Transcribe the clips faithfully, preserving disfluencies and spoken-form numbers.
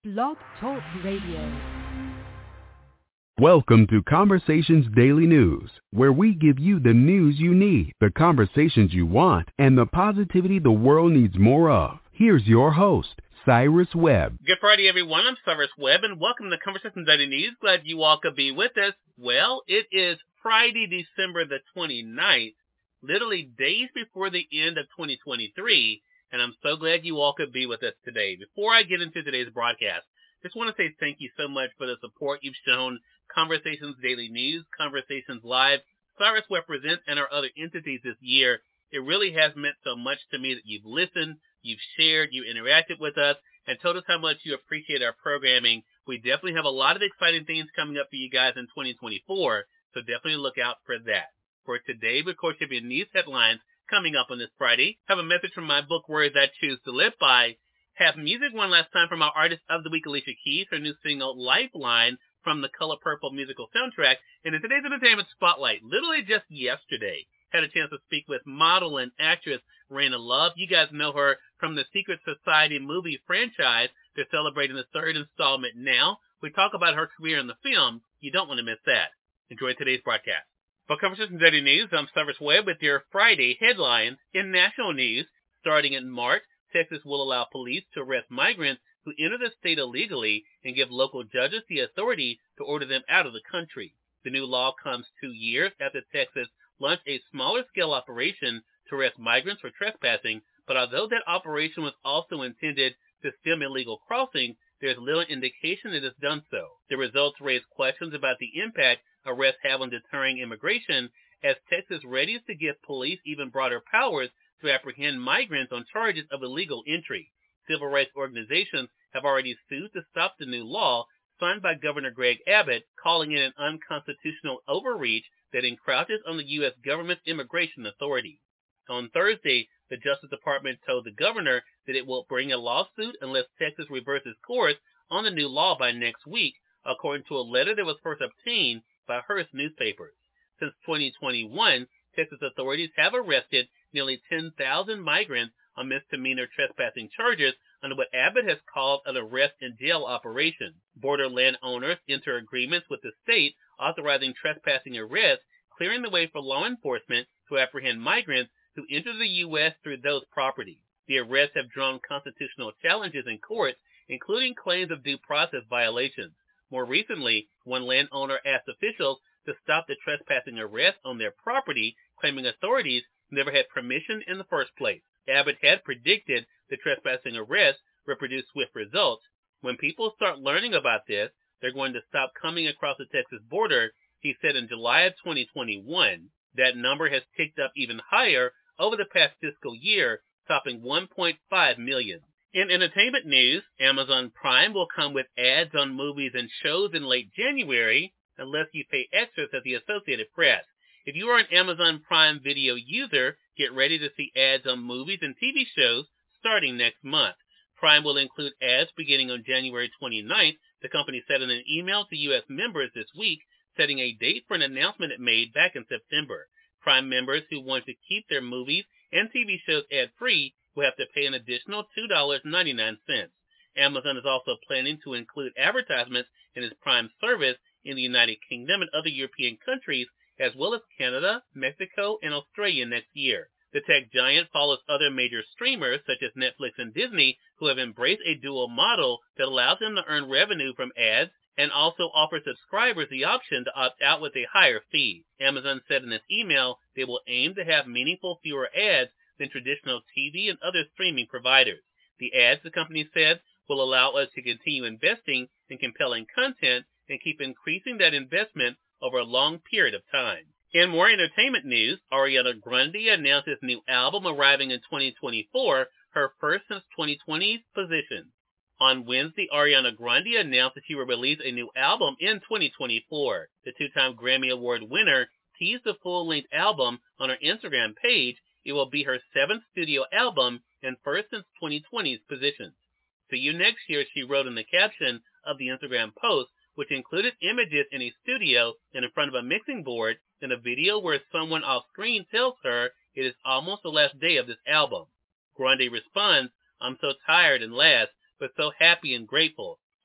Blog Talk Radio. Welcome to Conversations Daily News, where we give you the news you need, the conversations you want, and the positivity the world needs more of. Here's your host, Cyrus Webb. Good Friday, everyone. I'm Cyrus Webb, and welcome to Conversations Daily News. Glad you all could be with us. Well, it is Friday, December the twenty-ninth, literally days before the end of twenty twenty-three, and I'm so glad you all could be with us today. Before I get into today's broadcast, just want to say thank you so much for the support you've shown Conversations Daily News, Conversations Live, Cyrus Webb Presents, and our other entities this year. It really has meant so much to me that you've listened, you've shared, you interacted with us, and told us how much you appreciate our programming. We definitely have a lot of exciting things coming up for you guys in twenty twenty-four, so definitely look out for that. For today, we of course have your news headlines coming up on this Friday. Have a message from my book, Words I Choose to Live By. Have music one last time from our Artist of the Week, Alicia Keys, her new single, Lifeline, from the Color Purple musical soundtrack. And in today's Entertainment Spotlight, literally just yesterday, had a chance to speak with model and actress Raina Love. You guys know her from the Secret Society movie franchise. They're celebrating the third installment now. We talk about her career in the film. You don't want to miss that. Enjoy today's broadcast. For Conversations Daily News, I'm Cyrus Webb with your Friday headlines. In national news, starting in March, Texas will allow police to arrest migrants who enter the state illegally and give local judges the authority to order them out of the country. The new law comes two years after Texas launched a smaller-scale operation to arrest migrants for trespassing, but although that operation was also intended to stem illegal crossing, there's little indication it has done so. The results raise questions about the impact arrests have on deterring immigration, as Texas readies to give police even broader powers to apprehend migrants on charges of illegal entry. Civil rights organizations have already sued to stop the new law, signed by Governor Greg Abbott, calling it an unconstitutional overreach that encroaches on the U S government's immigration authority. On Thursday, the Justice Department told the governor that it will bring a lawsuit unless Texas reverses course on the new law by next week, according to a letter that was first obtained by Hearst newspapers. Since twenty twenty-one, Texas authorities have arrested nearly ten thousand migrants on misdemeanor trespassing charges under what Abbott has called an arrest and jail operation. Border landowners enter agreements with the state authorizing trespassing arrests, clearing the way for law enforcement to apprehend migrants who enter the U S through those properties. The arrests have drawn constitutional challenges in courts, including claims of due process violations. More recently, one landowner asked officials to stop the trespassing arrest on their property, claiming authorities never had permission in the first place. Abbott had predicted the trespassing arrest would produce swift results. When people start learning about this, they're going to stop coming across the Texas border, he said in July of twenty twenty-one. That number has ticked up even higher over the past fiscal year, topping one point five million. In entertainment news, Amazon Prime will come with ads on movies and shows in late January, unless you pay extra to the Associated Press. If you are an Amazon Prime Video user, get ready to see ads on movies and T V shows starting next month. Prime will include ads beginning on January twenty-ninth, the company said in an email to U S members this week, setting a date for an announcement it made back in September. Prime members who want to keep their movies and T V shows ad-free will have to pay an additional two dollars and ninety-nine cents. Amazon is also planning to include advertisements in its Prime service in the United Kingdom and other European countries, as well as Canada, Mexico, and Australia next year. The tech giant follows other major streamers such as Netflix and Disney, who have embraced a dual model that allows them to earn revenue from ads and also offers subscribers the option to opt out with a higher fee. Amazon said in its email they will aim to have meaningful fewer ads than traditional T V and other streaming providers. The ads, the company said, will allow us to continue investing in compelling content and keep increasing that investment over a long period of time. In more entertainment news, Ariana Grande announces new album arriving in twenty twenty-four, her first since twenty twenty's Position. On Wednesday, Ariana Grande announced that she will release a new album in twenty twenty-four. The two-time Grammy Award winner teased the full-length album on her Instagram page. It will be her seventh studio album and first since twenty twenty's Positions. See you next year, she wrote in the caption of the Instagram post, which included images in a studio and in front of a mixing board and a video where someone off-screen tells her it is almost the last day of this album. Grande responds, "I'm so tired and last, but so happy and grateful.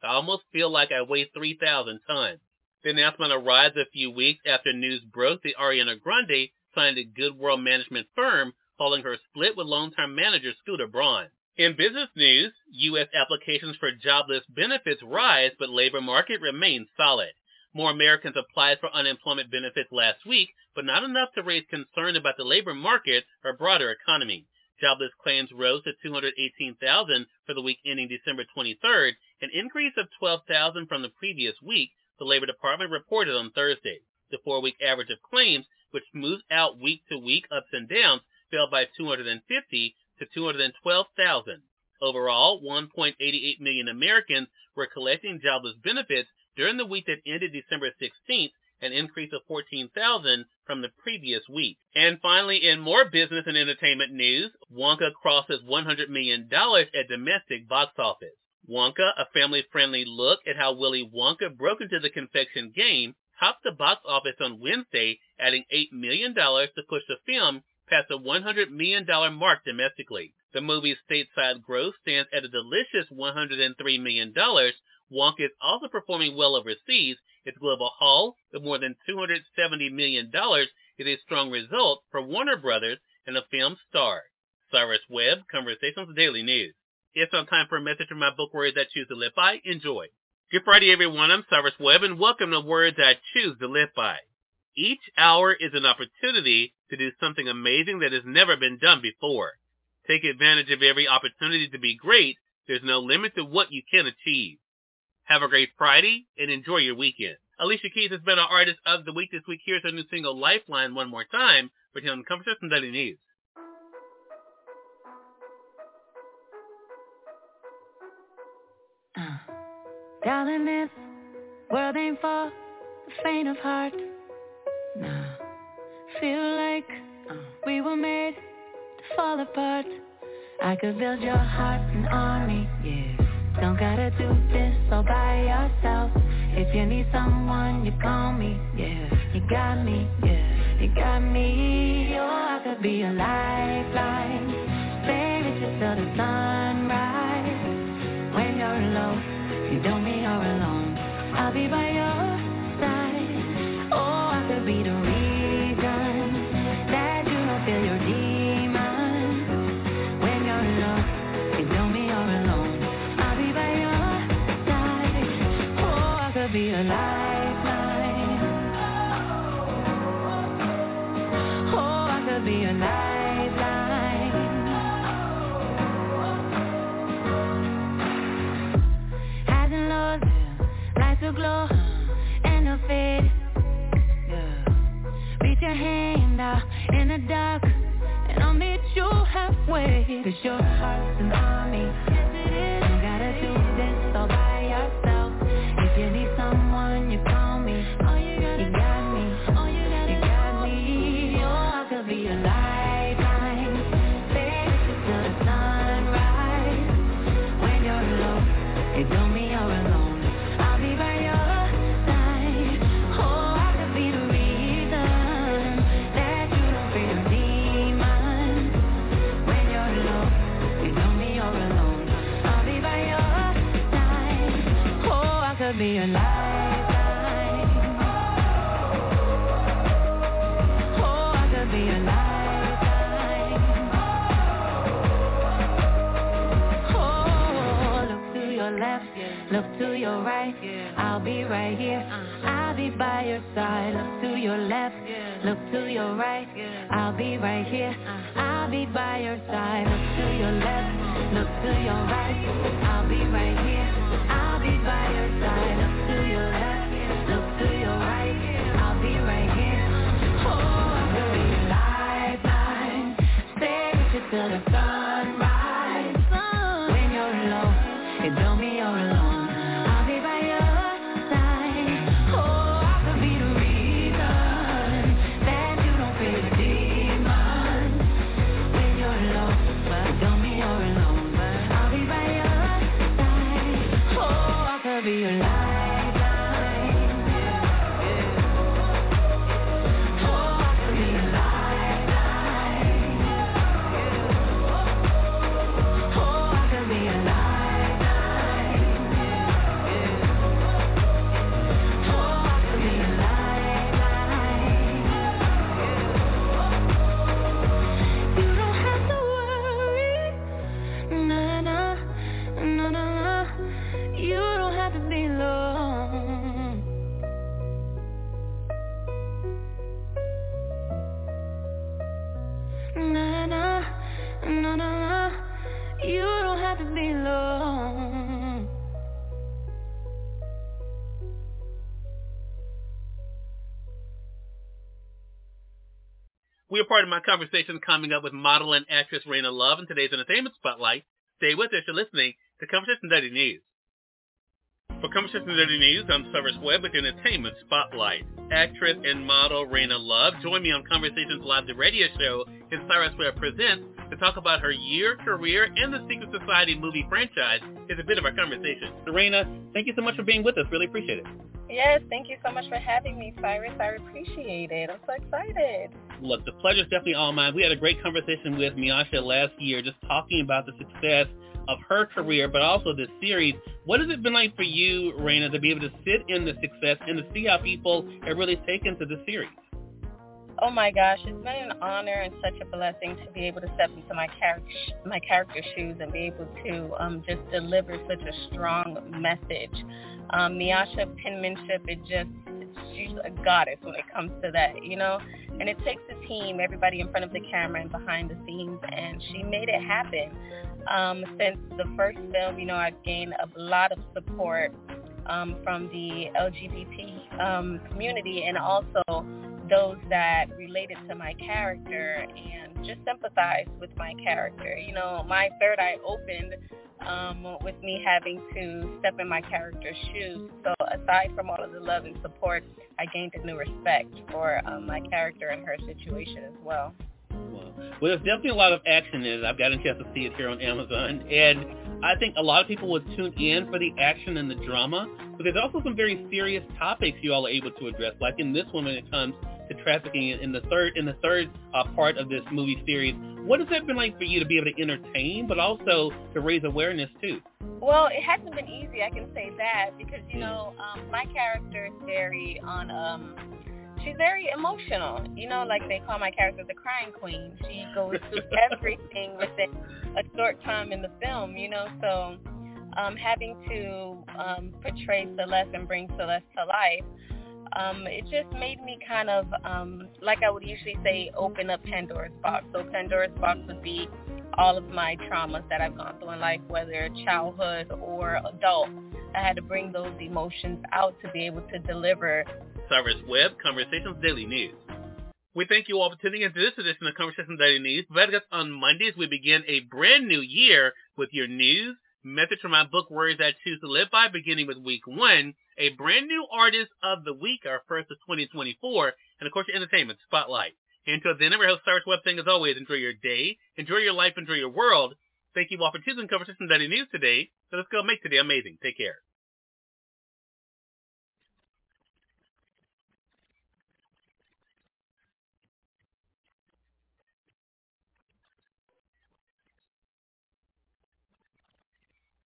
I almost feel like I weigh three thousand tons. The announcement arrives a few weeks after news broke that Ariana Grande signed a Good World Management firm following her split with long-term manager Scooter Braun. In business news, U S applications for jobless benefits rise, but labor market remains solid. More Americans applied for unemployment benefits last week, but not enough to raise concern about the labor market or broader economy. Jobless claims rose to two hundred eighteen thousand for the week ending December twenty-third, an increase of twelve thousand from the previous week, the Labor Department reported on Thursday. The four-week average of claims, which moves out week-to-week ups and downs, fell by two hundred fifty to two hundred twelve thousand. Overall, one point eight eight million Americans were collecting jobless benefits during the week that ended December sixteenth, an increase of fourteen thousand from the previous week. And finally, in more business and entertainment news, Wonka crosses one hundred million dollars at domestic box office. Wonka, a family-friendly look at how Willy Wonka broke into the confection game, topped the box office on Wednesday, adding eight million dollars to push the film past the one hundred million dollars mark domestically. The movie's stateside gross stands at a delicious one hundred three million dollars. Wonka is also performing well overseas. Its global haul of more than two hundred seventy million dollars is a strong result for Warner Brothers and the film's star. Cyrus Webb, Conversations Daily News. It's now time for a message from my book, Words I Choose to Live By. Enjoy. Good Friday, everyone. I'm Cyrus Webb, and welcome to Words I Choose to Live By. Each hour is an opportunity to do something amazing that has never been done before. Take advantage of every opportunity to be great. There's no limit to what you can achieve. Have a great Friday, and enjoy your weekend. Alicia Keys has been our Artist of the Week this week. Here's her new single, Lifeline, one more time, right here on Conversations Daily News. Uh, darling, this world ain't for the faint of heart. Nah, feel like uh, we were made to fall apart. I could build your heart an army, yeah. Don't gotta do this all by yourself. If you need someone, you call me, yeah. You got me, yeah. You got me, oh, I could be a lifeline. Stay with you till the sunrise. When you're alone, you don't mean you're alone. I'll be by your side. Oh, I could be the reason that you don't feel your demons. When you're alone, you don't mean you're alone. I'll be by your side. Oh, I could be a lifeline. Oh, I could be a lifeline. To glow and to fade, yeah. Reach your hand out in the dark, and I'll meet you halfway. Cause your heart's an army, yes it is. You gotta do this all by yourself. If you need someone, you call me. Oh, you, gotta you got me, oh, you, gotta you got me. Oh, I could be a lifeline. Stay with you till the sunrise. When you're alone, it don't mean you're alone. Be a lifeline. Oh, I could be a lifeline. Oh, look to your left, look to your right. I'll be right here. I'll be by your side. Look to your left, look to your right. I'll be right here. I'll be by your side. Look to your left, look to your right. I'll be right here. I'll be by your side. Look to your left, look to your right. I'll be right here. Oh, I could be a lifeline. Stay with you till the sunrise. When you're alone, it don't mean you're alone. I'll be by your side. Oh, I could be the reason that you don't feel the demons. When you're alone, it don't mean you're alone. I'll be by your side. We are part of my conversation coming up with model and actress Raina Love in today's Entertainment Spotlight. Stay with us. You're listening to Conversation Dirty News. For Conversation Dirty News, I'm Cyrus Webb with Entertainment Spotlight. Actress and model Raina Love joined me on Conversations Live, the radio show in Cyrus Webb Presents, to talk about her year, career, and the Secret Society movie franchise. It's a bit of our conversation. So, Raina, thank you so much for being with us. Really appreciate it. Yes, thank you so much for having me, Cyrus. I appreciate it. I'm so excited. Look, the pleasure's definitely all mine. We had a great conversation with Miasha last year just talking about the success of her career, but also this series. What has it been like for you, Raina, to be able to sit in the success and to see how people have really taken to the series? Oh my gosh, it's been an honor and such a blessing to be able to step into my character, my character shoes and be able to um, just deliver such a strong message. Um, Miasha penmanship, it just, she's a goddess when it comes to that, you know? And it takes a team, everybody in front of the camera and behind the scenes, and she made it happen. Um, since the first film, you know, I've gained a lot of support um, from the L G B T um, community and also those that related to my character and just sympathized with my character. You know, my third eye opened um, with me having to step in my character's shoes. So aside from all of the love and support, I gained a new respect for um, my character and her situation as well. Well, there's definitely a lot of action in it. I've gotten a chance to see it here on Amazon, and I think a lot of people would tune in for the action and the drama, but there's also some very serious topics you all are able to address, like in this one when it comes to trafficking in the third in the third uh, part of this movie series. What has that been like for you to be able to entertain, but also to raise awareness too? Well, it hasn't been easy, I can say that, because, you know, um, my character is very on... Um, She's very emotional, you know, like they call my character the crying queen. She goes through everything within a short time in the film, you know, so um, having to um, portray Celeste and bring Celeste to life, um, it just made me kind of, um, like I would usually say, open up Pandora's box. So Pandora's box would be all of my traumas that I've gone through in life, whether childhood or adult. I had to bring those emotions out to be able to deliver. Cyrus Webb, Conversations Daily News. We thank you all for tuning into this edition of Conversations Daily News. Providing us on Mondays, we begin a brand new year with your news, message from my book, Words I Choose to Live By, beginning with week one, a brand new artist of the week, our first of twenty twenty-four, and of course your entertainment spotlight. Until then, I'm your host, Cyrus Webb, saying as always, enjoy your day, enjoy your life, enjoy your world. Thank you all for choosing Conversations Daily News today. So let's go make today amazing. Take care.